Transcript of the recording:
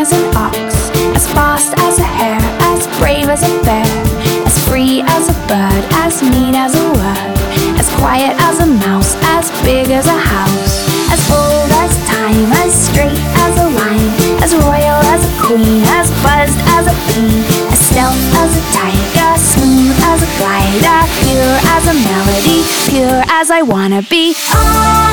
as an ox, as fast as a hare, as brave as a bear, as free as a bird, as mean as a word, as quiet as a mouse, as big as a house, as old as time, as straight as a line, as royal as a queen, as buzzed as a bee, as stealth as a tiger, smooth as a glider, pure as a melody, pure as I wanna be.